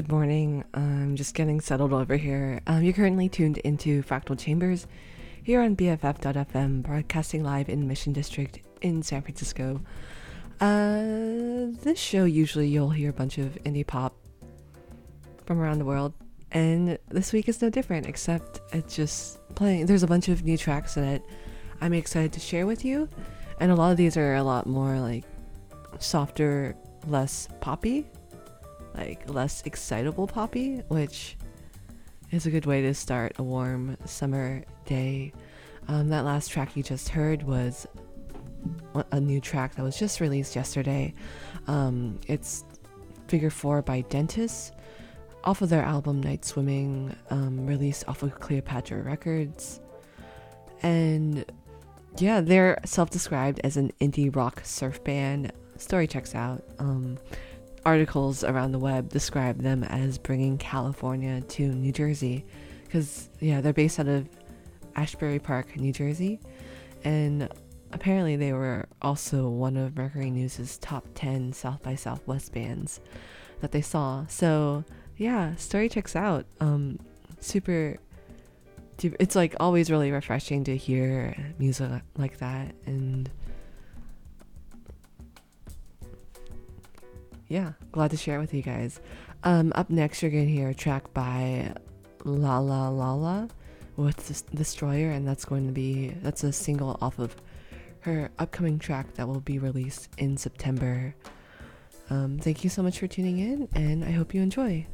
Good morning. I'm just getting settled over here. You're currently tuned into Fractal Chambers here on BFF.FM, broadcasting live in Mission District in San Francisco. This show, usually you'll hear a bunch of indie pop from around the world, and this week is no different, except it's just playing. There's a bunch of new tracks that I'm excited to share with you, and a lot of these are a lot more like softer, less poppy, like less excitable poppy, which is a good way to start a warm summer day. That last track you just heard was a new track that was just released yesterday. It's Figure 4 by Dentist, off of their album Night Swimming, released off of Cleopatra Records. And yeah, they're self-described as an indie rock surf band. Story checks out. Articles around the web describe them as bringing California to New Jersey, because they're based out of Ashbury Park, New Jersey, and apparently they were also one of Mercury News' top 10 South by Southwest bands that they saw. So yeah, story checks out. It's like always really refreshing to hear music like that, and yeah, glad to share it with you guys. Up next, you're gonna hear a track by La La La La with Destroyer, and that's a single off of her upcoming track that will be released in September. Thank you so much for tuning in, and I hope you enjoy.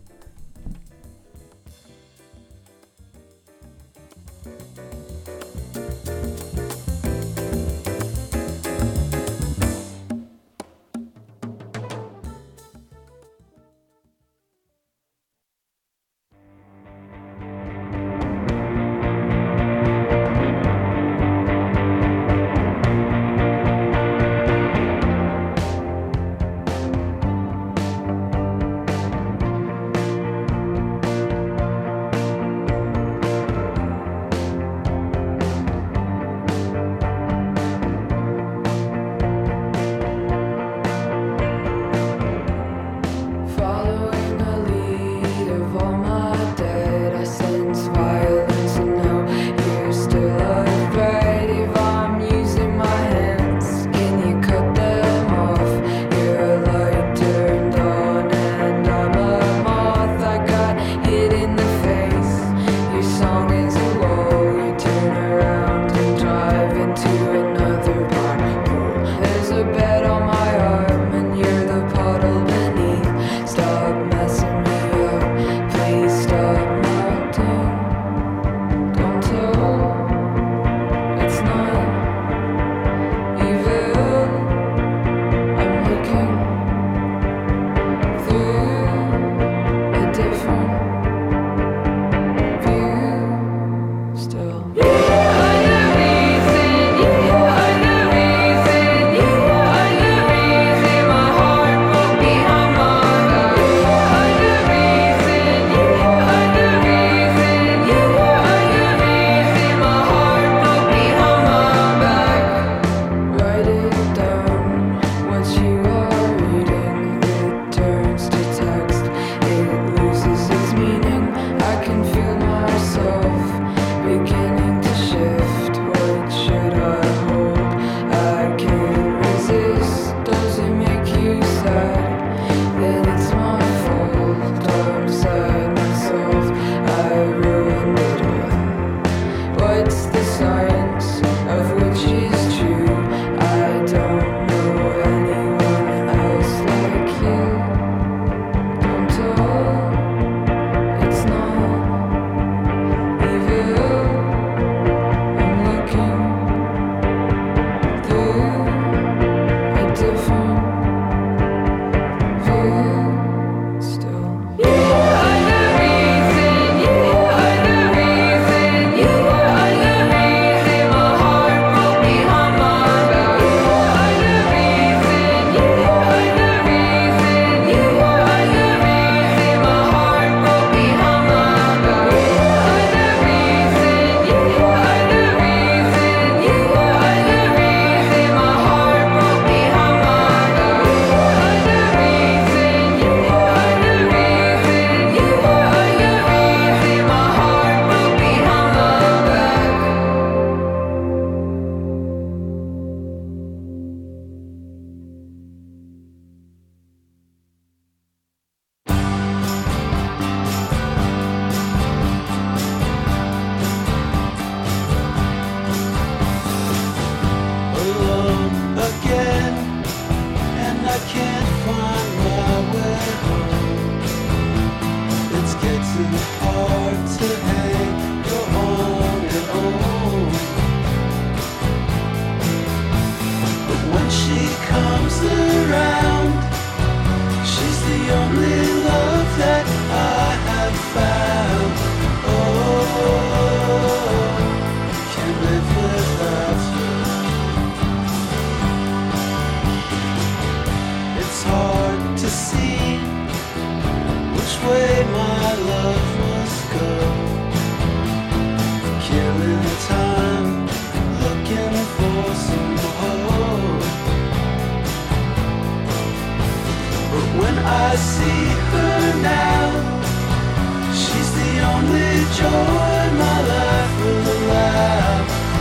see her now. She's the only joy my life will allow.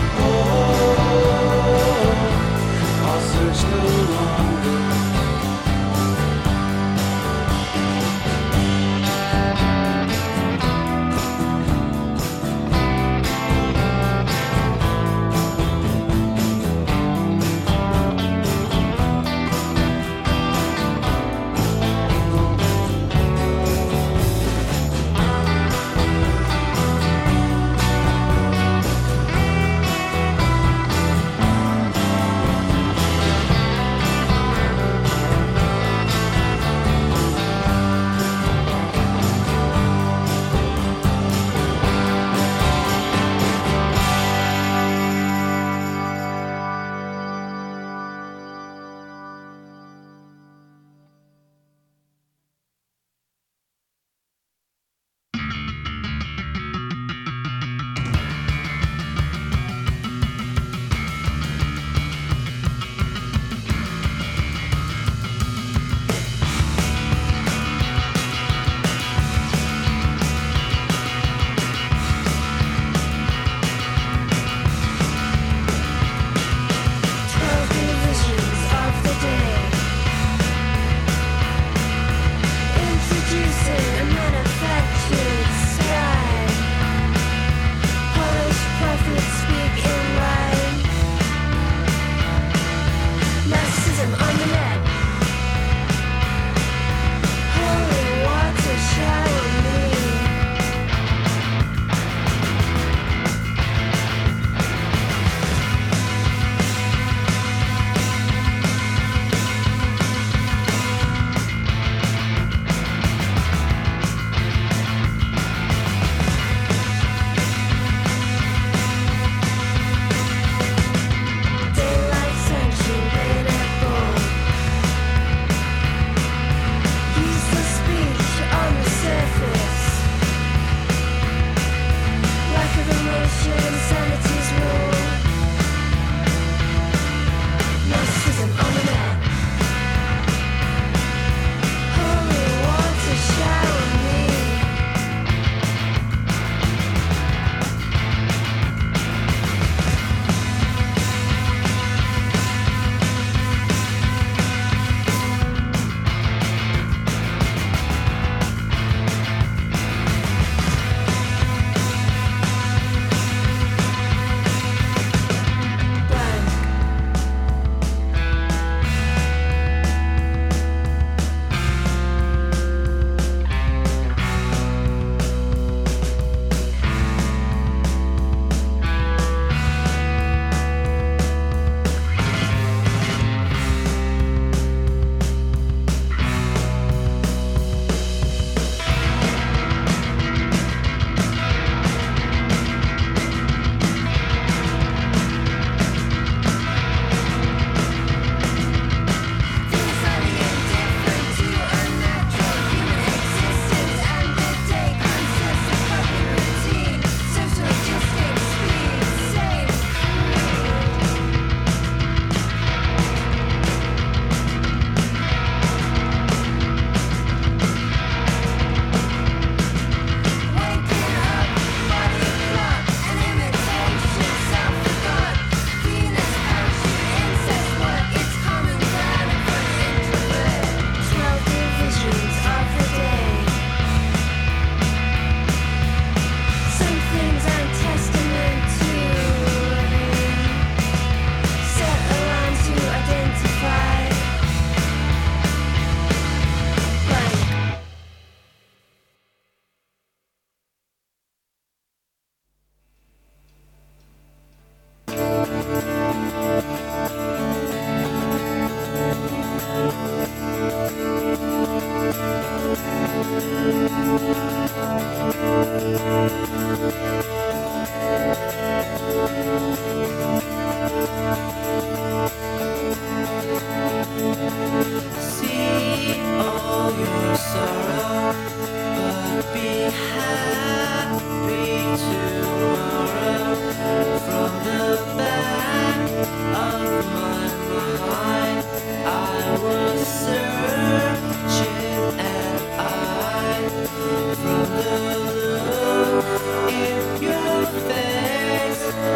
Oh, I'll search no longer.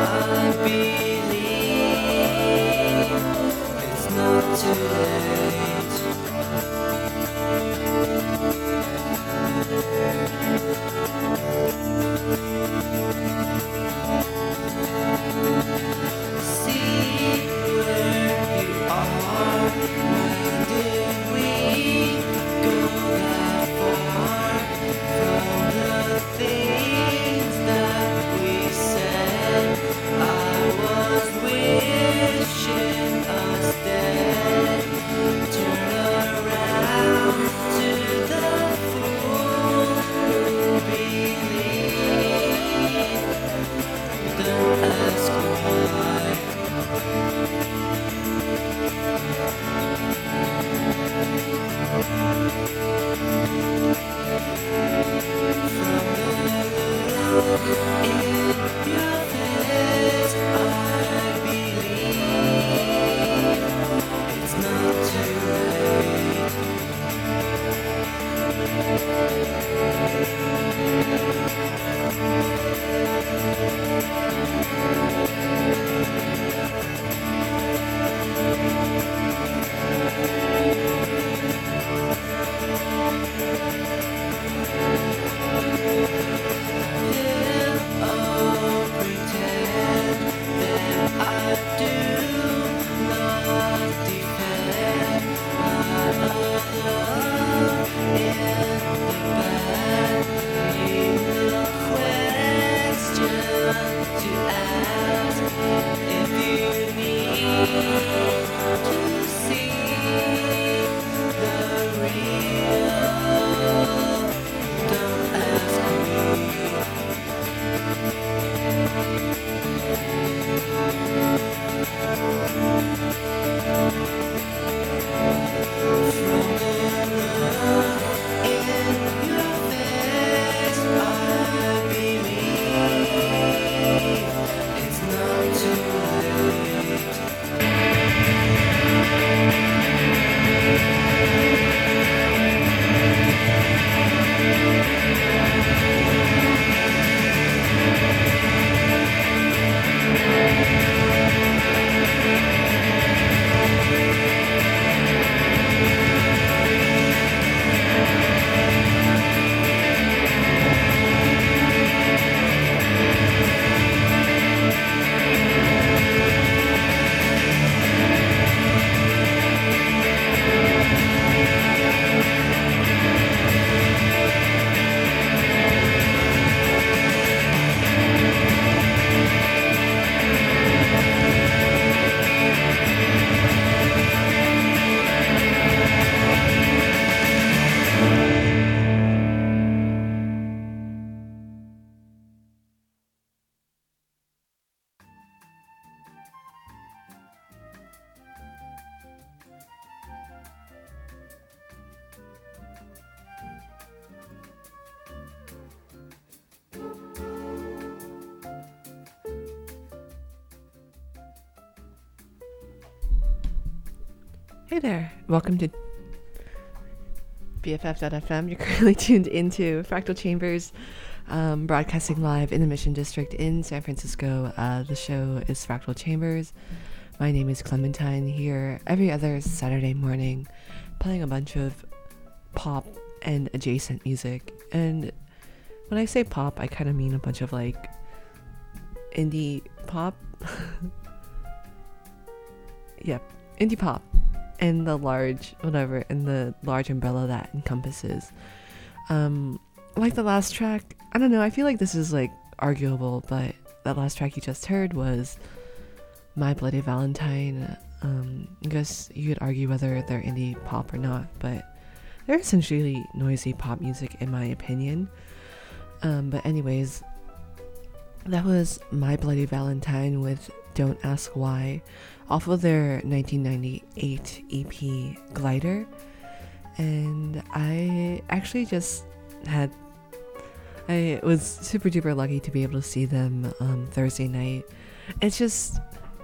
I believe it's not too late. See where you are. When did we go that far from the things that we said? I was wishing us dead. Turn around to the fool who believe. Don't ask why. Hey there, welcome to BFF.FM. You're currently tuned into Fractal Chambers, broadcasting live in the Mission District in San Francisco. The show is Fractal Chambers. My name is Clementine, here every other Saturday morning, playing a bunch of pop and adjacent music. And when I say pop, I kind of mean a bunch of like indie pop. Yep, indie pop. And the large umbrella that encompasses. Like the last track, I don't know, I feel like this is like arguable, but that last track you just heard was My Bloody Valentine. I guess you could argue whether they're indie pop or not, but they're essentially noisy pop music in my opinion. But anyways, that was My Bloody Valentine with Don't Ask Why, off of their 1998 EP Glider. And I actually I was super duper lucky to be able to see them Thursday night. It's just,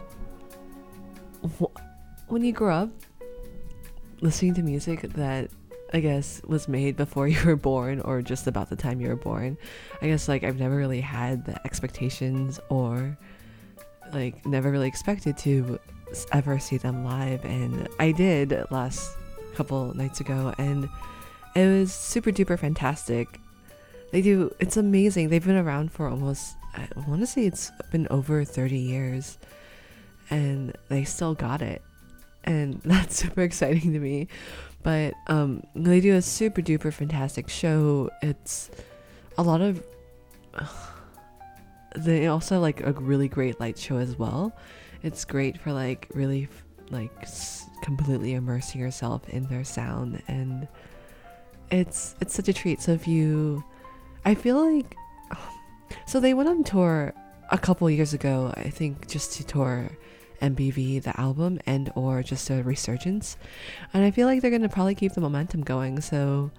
when you grow up listening to music that I guess was made before you were born, or just about the time you were born, I guess like I've never really had the expectations or like never really expected to ever see them live, and I did last couple nights ago, and it was super duper fantastic. It's amazing. They've been around for almost, I want to say it's been over 30 years, and they still got it, and that's super exciting to me. But they do a super duper fantastic show. It's a lot of they also like a really great light show as well. It's great for like really like completely immersing yourself in their sound, and it's such a treat. So I feel like so they went on tour a couple years ago, I think, just to tour MBV the album and or just a resurgence, and I feel like they're gonna probably keep the momentum going. So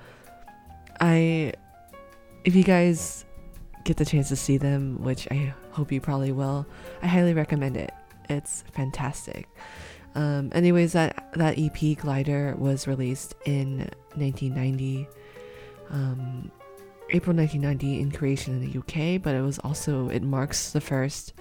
if you guys get the chance to see them, which I hope you probably will, I highly recommend it. It's fantastic. Anyways, that EP Glider was released in 1990, April 1990 in creation in the UK, but it marks the first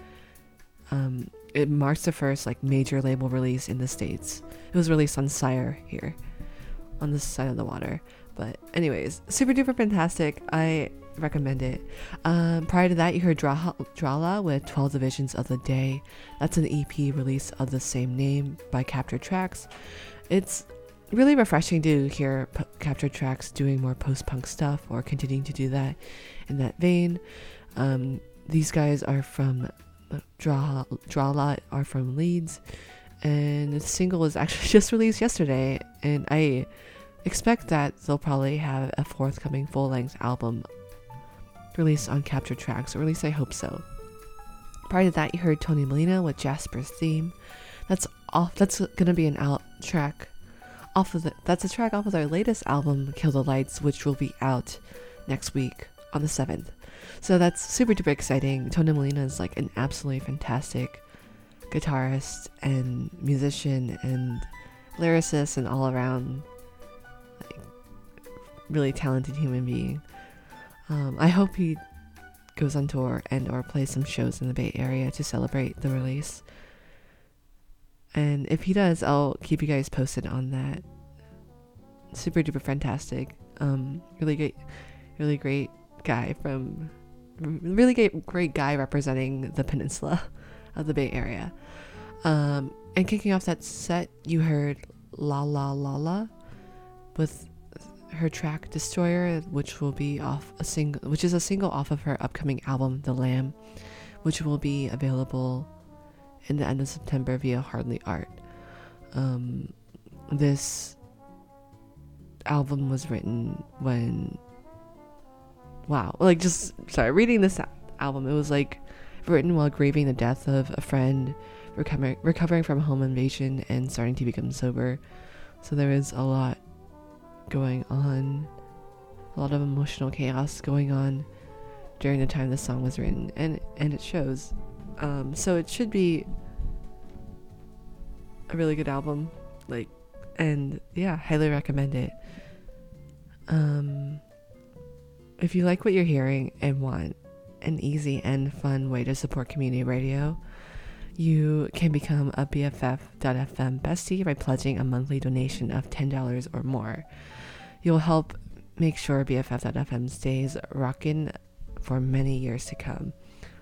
like major label release in the States. It was released on Sire here on this side of the water. But anyways, super duper fantastic. I recommend it. Prior to that, you heard Drala with 12 Divisions of the Day. That's an EP release of the same name by Captured Tracks. It's really refreshing to hear Captured Tracks doing more post-punk stuff or continuing to do that in that vein. These guys are from Drala are from Leeds, and the single was actually just released yesterday, and I expect that they'll probably have a forthcoming full-length album released on Captured Tracks, or at least I hope so. Prior to that, you heard Tony Molina with Jasper's Theme. That's gonna be track off of their latest album, Kill the Lights, which will be out next week on the 7th. So that's super duper exciting. Tony Molina is like an absolutely fantastic guitarist and musician and lyricist and all around like really talented human being. I hope he goes on tour and or plays some shows in the Bay Area to celebrate the release. And if he does, I'll keep you guys posted on that. Super duper fantastic. Really great guy great guy representing the peninsula of the Bay Area. And kicking off that set, you heard La La La La with her track Destroyer, which is a single off of her upcoming album The Lamb, which will be available in the end of September via Hardly Art. This album was written reading this album, it was like written while grieving the death of a friend, recovering from home invasion and starting to become sober. So there is a lot going on, a lot of emotional chaos going on during the time this song was written, and it shows. So it should be a really good album, highly recommend it. If you like what you're hearing and want an easy and fun way to support community radio, you can become a BFF.FM bestie by pledging a monthly donation of $10 or more. You'll help make sure BFF.FM stays rockin' for many years to come.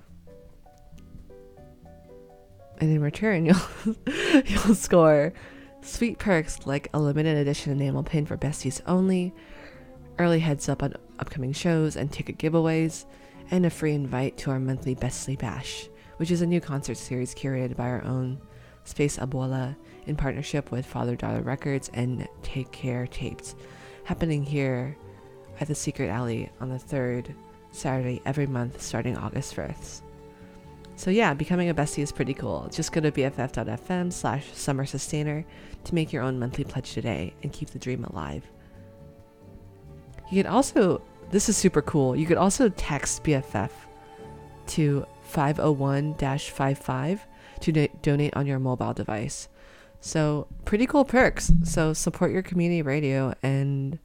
And in return, you'll score sweet perks like a limited edition enamel pin for besties only, early heads up on upcoming shows and ticket giveaways, and a free invite to our monthly Bestie Bash, which is a new concert series curated by our own Space Abuela in partnership with Father Daughter Records and Take Care Tapes, happening here at the Secret Alley on the third Saturday every month starting August 1st. So yeah, becoming a bestie is pretty cool. Just go to bff.fm/summersustainer to make your own monthly pledge today and keep the dream alive. You can also, this is super cool, you could also text BFF to 501-55 to donate on your mobile device. So pretty cool perks. So support your community radio, and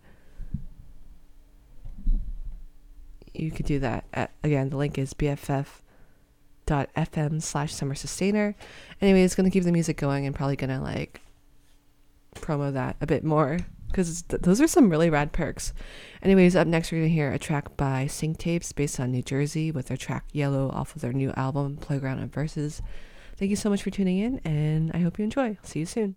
you could do that. Again, the link is BFF anchor.fm/summer sustainer. Anyway, it's going to keep the music going and probably going to like promo that a bit more because those are some really rad perks. Anyways, up next we're going to hear a track by Sync Tapes based on New Jersey with their track Yellow off of their new album Playground of Verses. Thank you so much for tuning in, and I hope you enjoy. See you soon.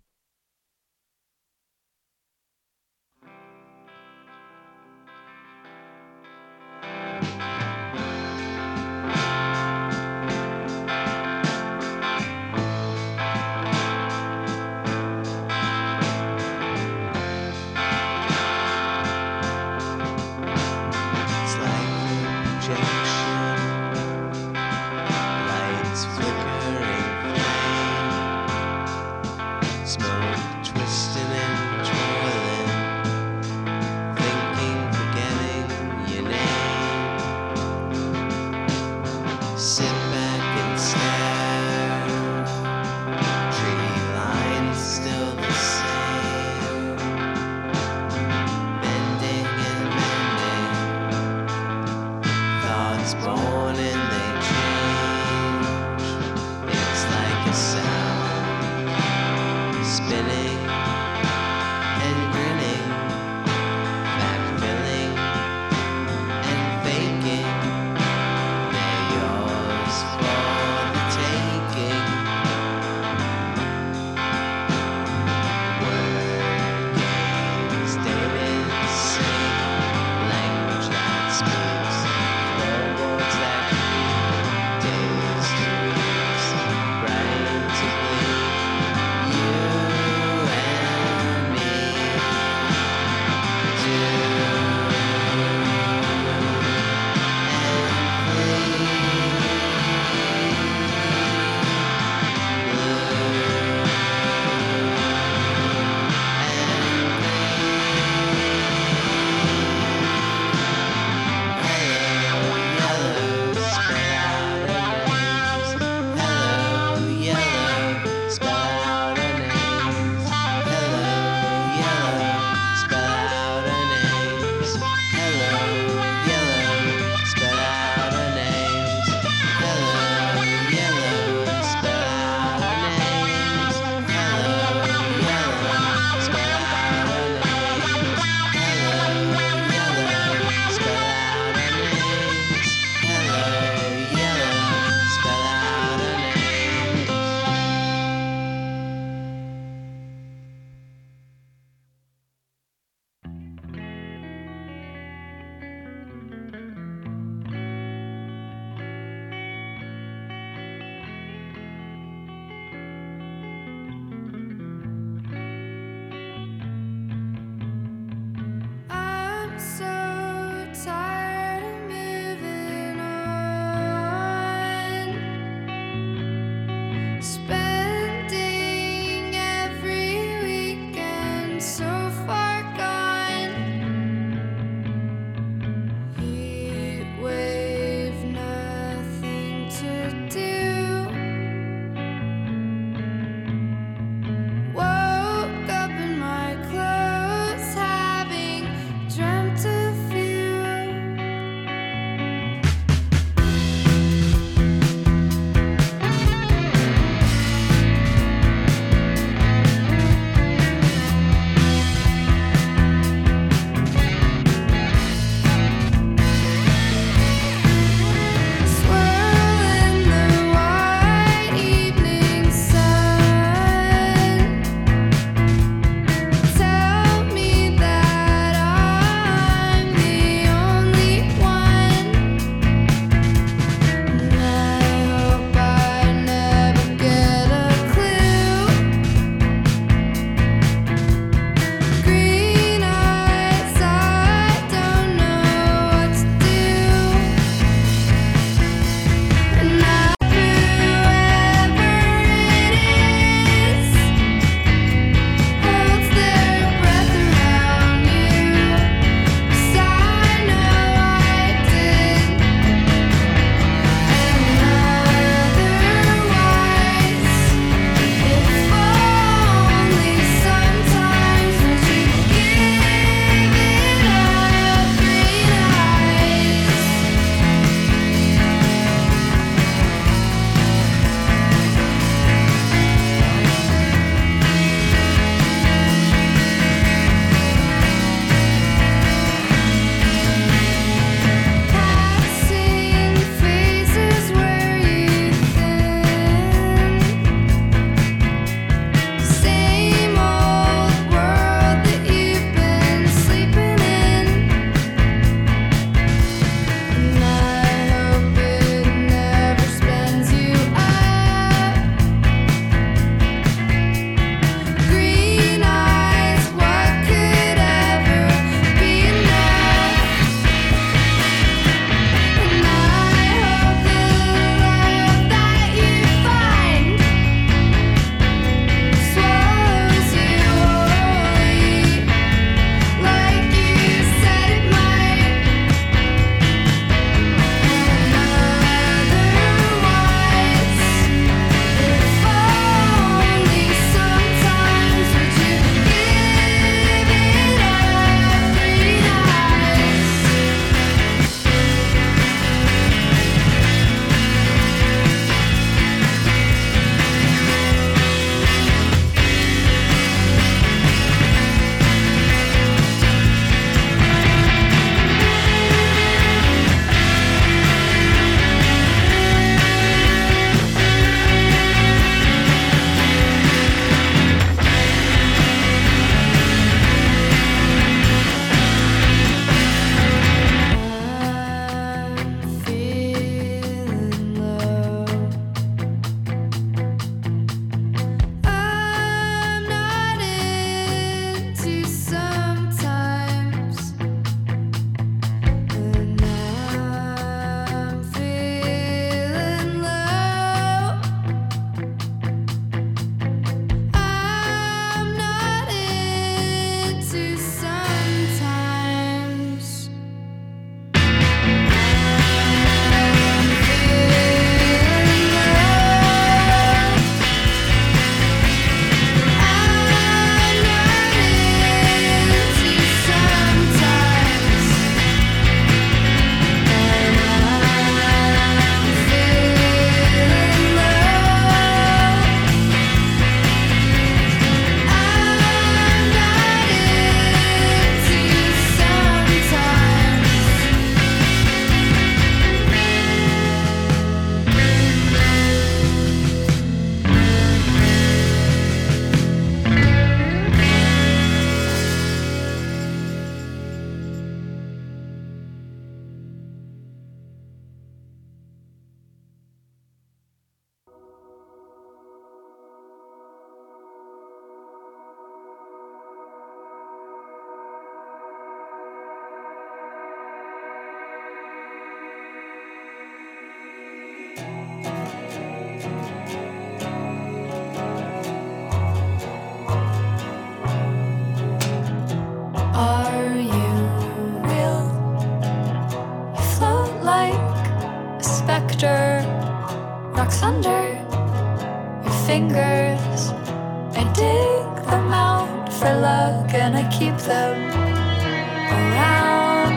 fingers. I dig them out for luck and I keep them around.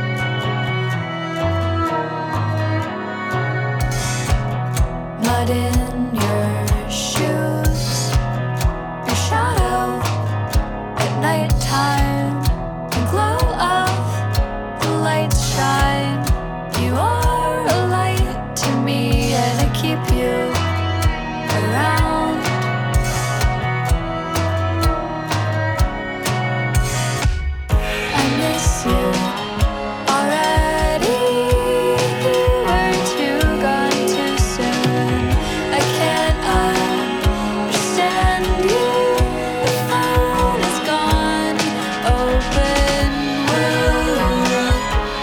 Mud in your shoes, your shadow at nighttime, the glow of the lights shine. You are a light to me and I keep you around. I miss you already. You were too gone too soon. I can't understand you. The phone is gone. Open wound.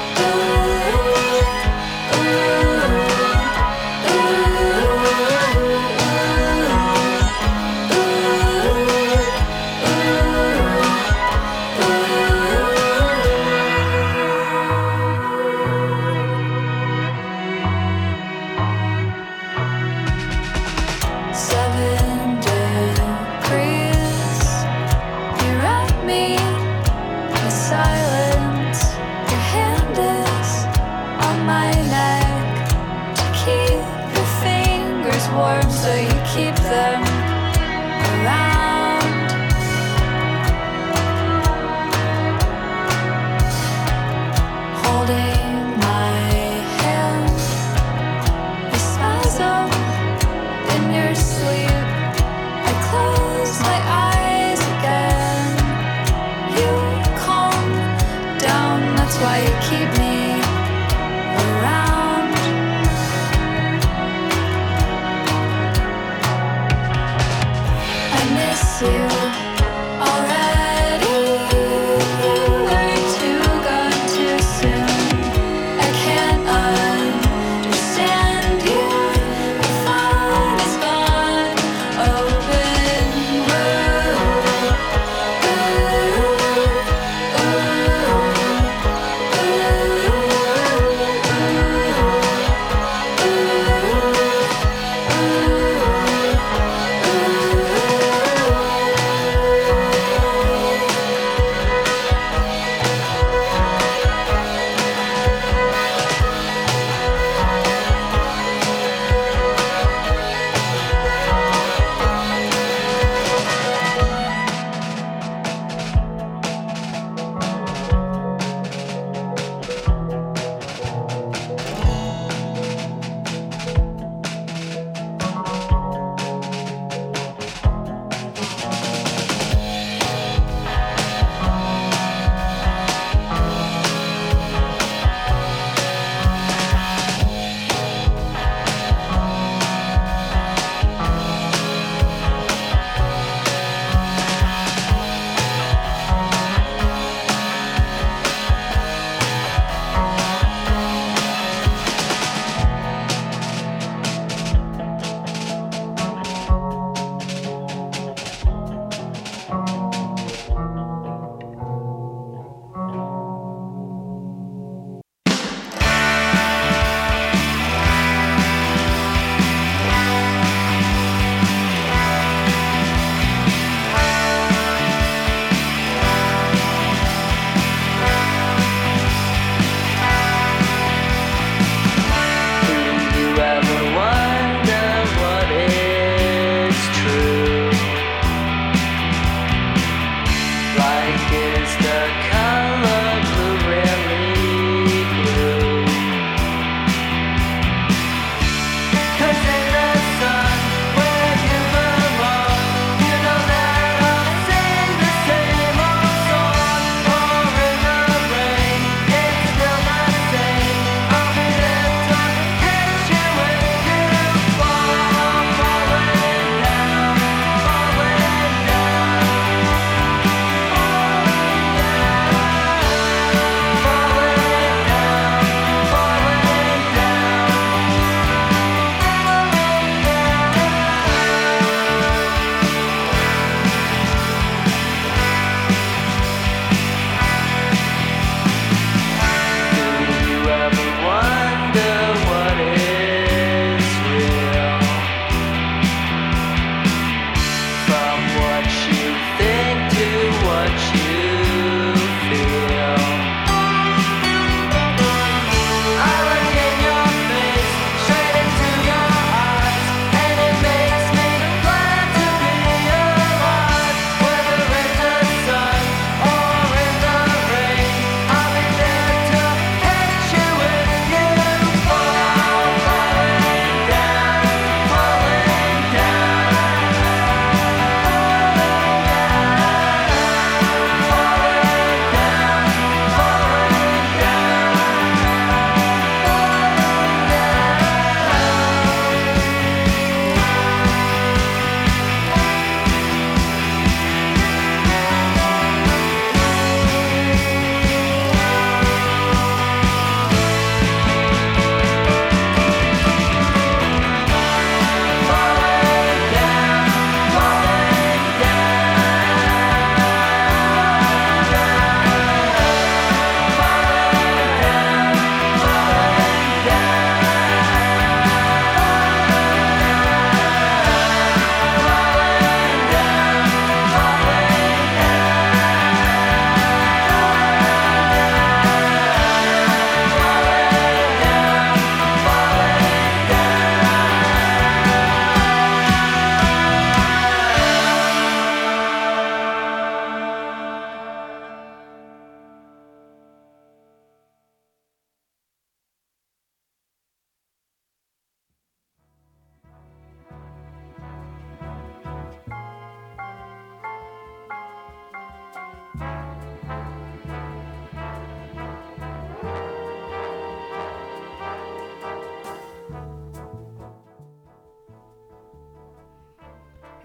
Seven degrees. You wrap me in silence. Your hand is on my neck to keep your fingers warm, so you keep them around. Holding my hand, you spasm in your sleep. I close my eyes again. You calm down, that's why you keep me around. I miss you already. You were too gone too soon. I can't understand you. The phone is gone. Open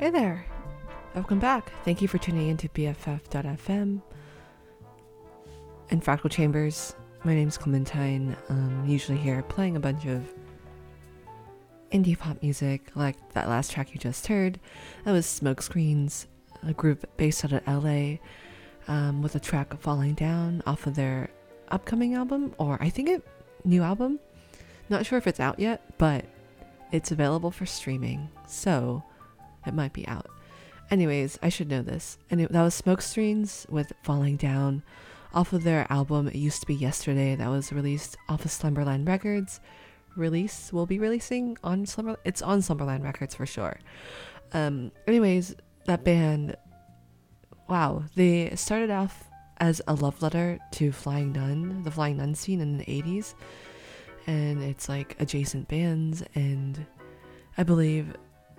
Hey there. Welcome back. Thank you for tuning in to BFF.fm and Fractal Chambers. My name's Clementine. Usually here playing a bunch of indie pop music, like that last track you just heard. That was Smokescreens, a group based out of LA, with a track Falling Down off of their upcoming album, or I think new album. Not sure if it's out yet, but it's available for streaming, so it might be out. Anyways, I should know this. And that was Smokescreens with Falling Down off of their album It Used to Be Yesterday, that was released off of Slumberland Records. Will be releasing on it's on Slumberland Records for sure. Anyways, that band, wow, they started off as a love letter to Flying Nun, the Flying Nun scene in the 80s, and it's like adjacent bands, and I believe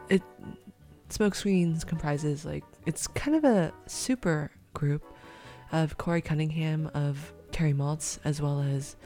Smokescreens comprises, like, it's kind of a super group of Corey Cunningham of Terry Maltz, as well as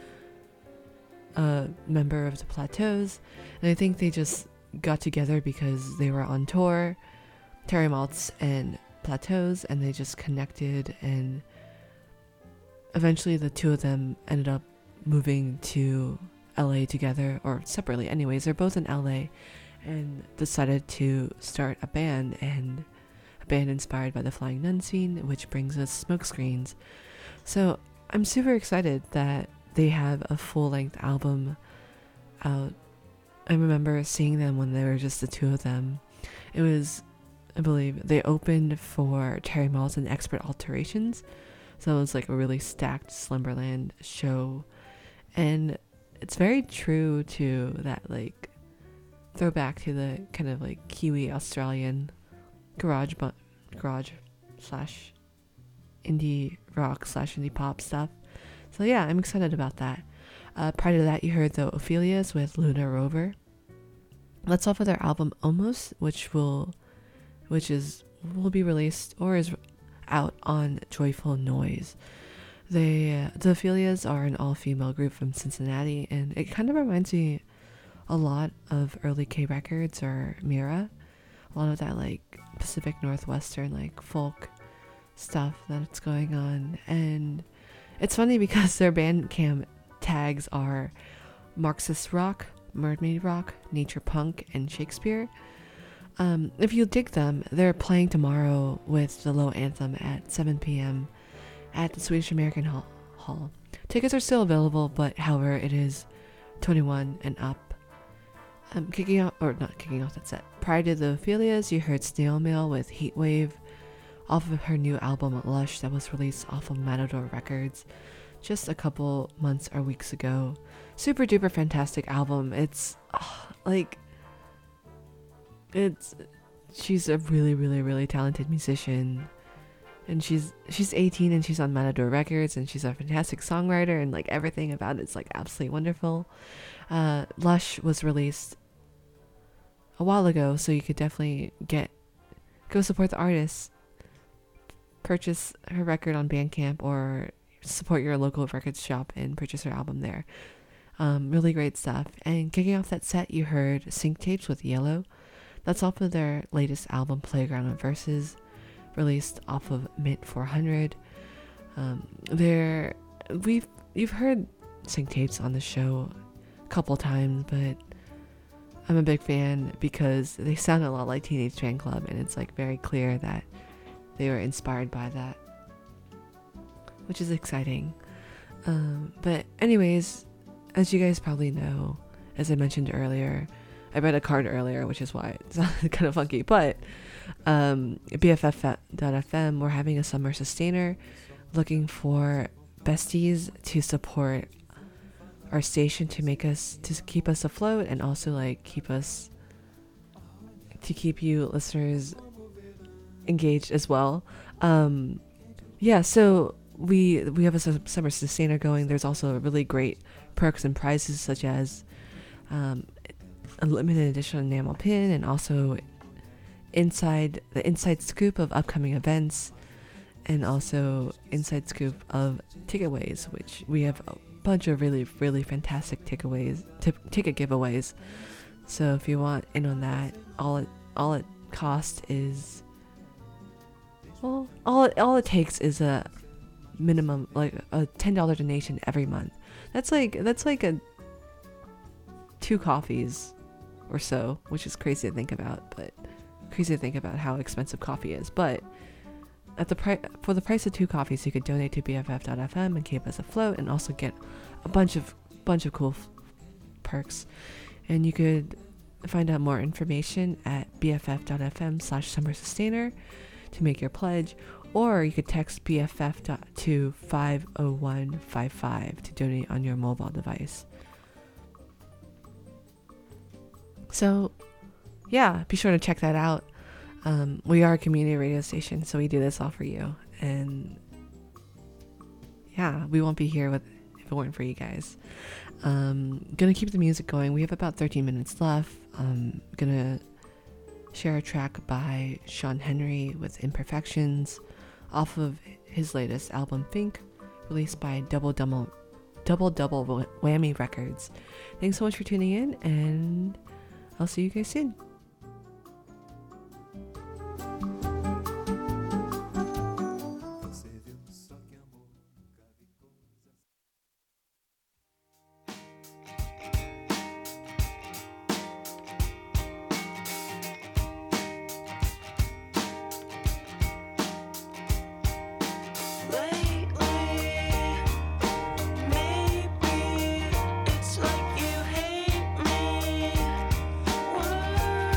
a member of the Plateaus. And I think they just got together because they were on tour, Terry Maltz and Plateaus, and they just connected, and eventually the two of them ended up moving to LA together, or separately. Anyways, they're both in LA and decided to start a band inspired by the Flying Nun scene, which brings us Smokescreens. So I'm super excited that they have a full-length album out. I remember seeing them when they were just the two of them. It was, I believe, they opened for Terry Maltz and Expert Alterations, so it was like a really stacked Slumberland show, and it's very true to that, like, throwback to the kind of like Kiwi Australian garage slash indie rock slash indie pop stuff. So yeah, I'm excited about that. Prior to that, you heard the Ophelias with Luna Rover. That's off of their album Almost, which will be released or is out on Joyful Noise. The Ophelias are an all-female group from Cincinnati, and it kind of reminds me a lot of early K Records or Mira. A lot of that, like, Pacific Northwestern, like, folk stuff that's going on. And it's funny because their Bandcamp tags are Marxist rock, mermaid rock, nature punk, and Shakespeare. If you dig them, they're playing tomorrow with the Low Anthem at 7 p.m. at the Swedish American Hall. Tickets are still available, but however, it is 21 and up. Not kicking off that set. Prior to the Ophelias, you heard Snail Mail with Heatwave off of her new album Lush that was released off of Matador Records just a couple months or weeks ago. Super duper fantastic album. She's a really, really, really talented musician, and she's 18 and she's on Matador Records, and she's a fantastic songwriter, and like everything about it's like absolutely wonderful. Lush was released a while ago, so you could definitely go support the artist, purchase her record on Bandcamp, or support your local records shop and purchase her album there. Really great stuff. And kicking off that set, you heard Sync Tapes with Yellow. That's off of their latest album Playground of Verses, released off of Mint 400. You've heard Sync Tapes on the show a couple times, but I'm a big fan because they sound a lot like Teenage Fan Club, and it's like very clear that they were inspired by that, which is exciting. But anyways, as you guys probably know, as I mentioned earlier, I read a card earlier, which is why it sounded kind of funky, but BFF.fm, we're having a summer sustainer, looking for besties to support our station, to keep us afloat, and also like keep you listeners engaged as well. So we have a summer sustainer going. There's also really great perks and prizes, such as a limited edition enamel pin, and also inside scoop of upcoming events, and also inside scoop of ticketways, which we have a bunch of really, really fantastic ticket giveaways. So if you want in on that, all at cost is, well, all it takes is a minimum, like a $10 donation every month. That's like a 2 coffees or so, which is crazy to think about, how expensive coffee is. But at for the price of 2 coffees, you could donate to BFF.fm and keep us afloat, and also get a bunch of cool perks. And you could find out more information at bff.fm/summersustainer to make your pledge, or you could text BFF to 50155 to donate on your mobile device. So yeah, be sure to check that out. We are a community radio station, so we do this all for you. And yeah, we won't be here if it weren't for you guys. Gonna keep the music going. We have about 13 minutes left. Gonna share a track by Sean Henry with Imperfections off of his latest album Think, released by Double Whammy Records. Thanks so much for tuning in, and I'll see you guys soon. Lately, maybe it's like you hate me. Whoa.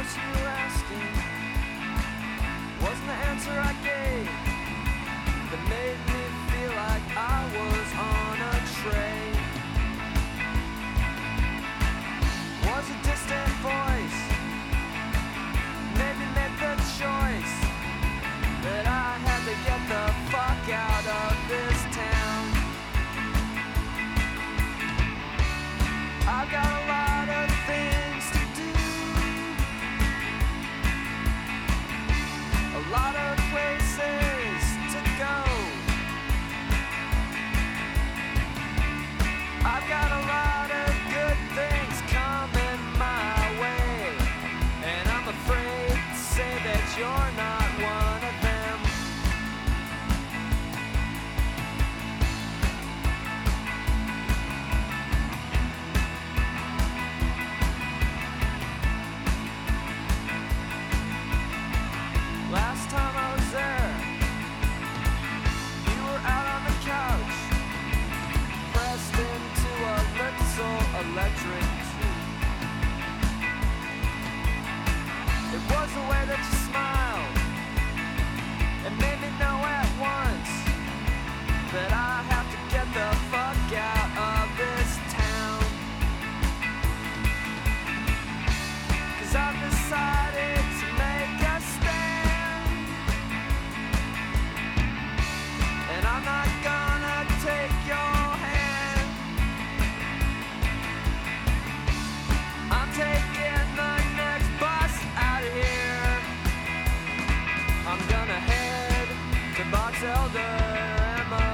was you asking? Wasn't the answer I gave that made me feel like I was on a train? Was a distant voice made me make the choice that I had to get the fuck out of this town? I've got a lot of things to do, a lot of places to go. I've got a lot of good things coming my way, and I'm afraid to say that you're not one of them. Last time I was there, you were out on the couch, pressed into a little electric tree. It was the way that you smiled. It made me know at once that I have to get the fuck out of this town. 'Cause I've decided to make a stand, and I'm not gonna take your hand. I'm taking the next bus out of here. I'm gonna head to Box Elder Ammo.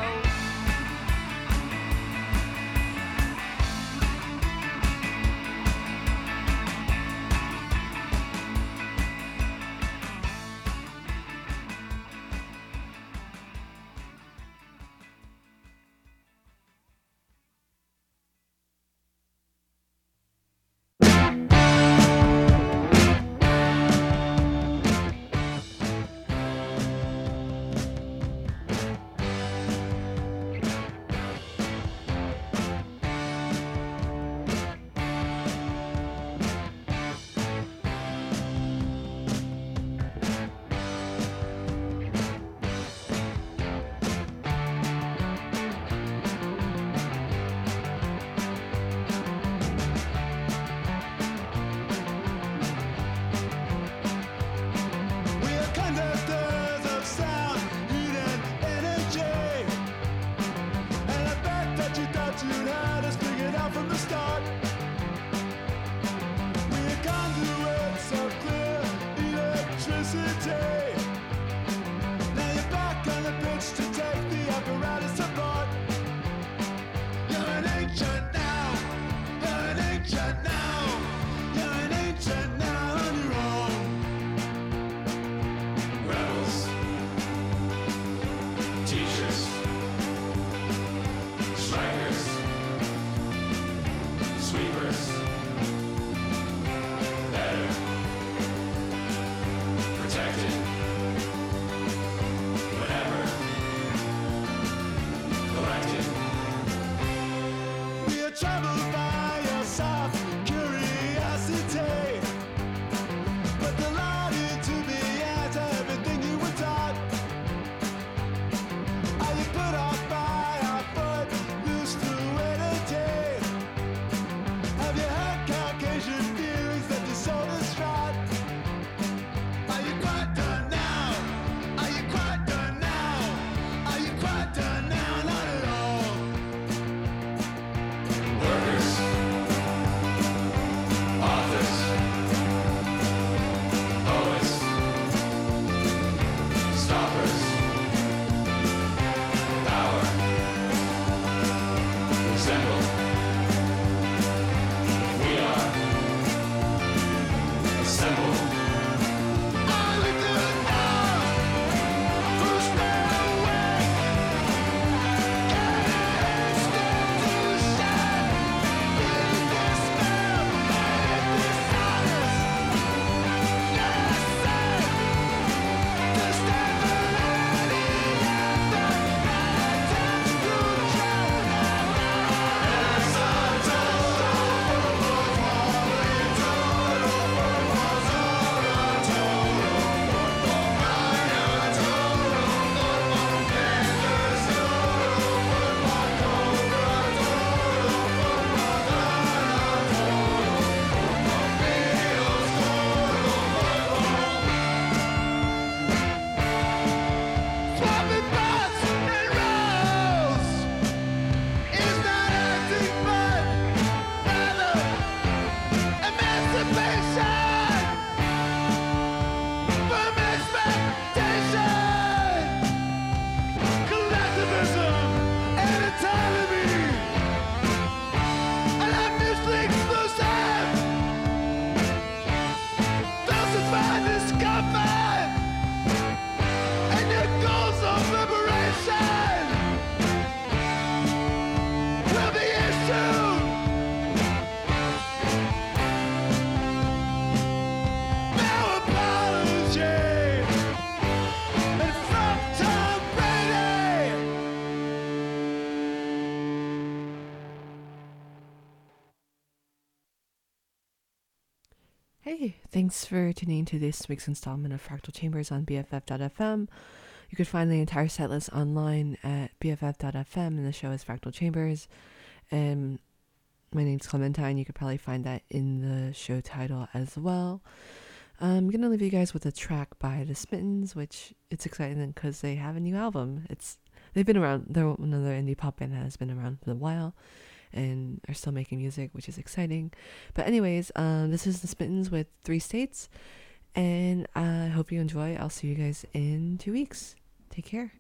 Thanks for tuning to this week's installment of Fractal Chambers on BFF.fm. You could find the entire set list online at BFF.fm, and the show is Fractal Chambers. And my name's Clementine. You could probably find that in the show title as well. I'm going to leave you guys with a track by The Smittens, which it's exciting because they have a new album. They've been around. They're another indie pop band that has been around for a while and are still making music, which is exciting. But anyways, this is The Smittens with 3 States, and I hope you enjoy. I'll see you guys in 2 weeks. Take care.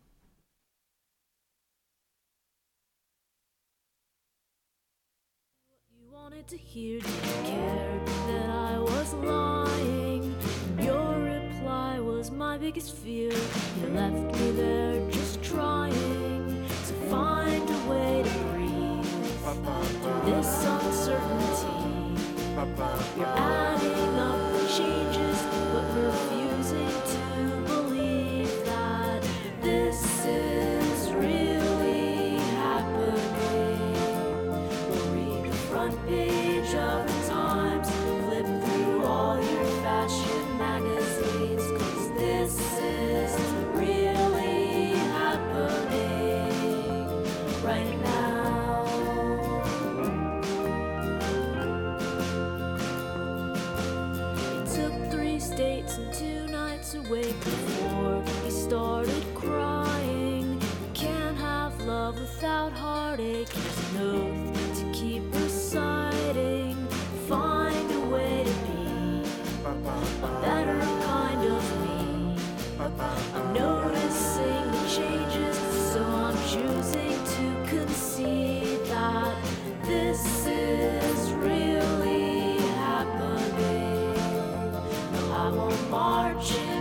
You wanted to hear, didn't care that I was lying. Your reply was my biggest fear. You left me there just trying to find a way to breathe through this uncertainty. You're adding up the changes, but refusing to believe that this is really happening. Read the front page of the Times, flip through all your fashion magazines, 'cause this is really happening right now. It took 3 states and 2 nights awake before he started crying. Can't have love without heartache. Here's an oath to keep reciting. Find a way to be a better kind of me. I'm noticing the changes, so I'm choosing to concede that this is really happening. I'm on marching